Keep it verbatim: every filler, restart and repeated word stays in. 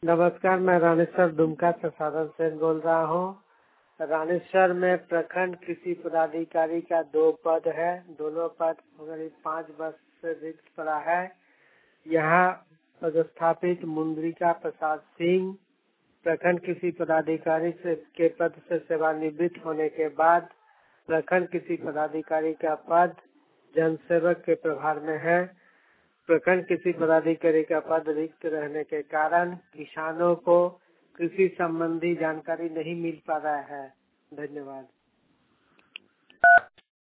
नमस्कार, मैं रानेश्वर दुमका से साधन सेन बोल रहा हूँ। रानेश्वर में प्रखंड कृषि पदाधिकारी का दो पद है। दोनों पद करीब पाँच वर्ष से रिक्त पड़ा है। यहाँ पदस्थापित मुंद्रिका प्रसाद सिंह प्रखंड कृषि पदाधिकारी से के पद से सेवानिवृत्त होने के बाद प्रखंड कृषि पदाधिकारी का पद जनसेवक के प्रभार में है। प्रखंड कृषि पदाधिकारी का पद रिक्त रहने के कारण किसानों को कृषि संबंधी जानकारी नहीं मिल पा रहा है। धन्यवाद।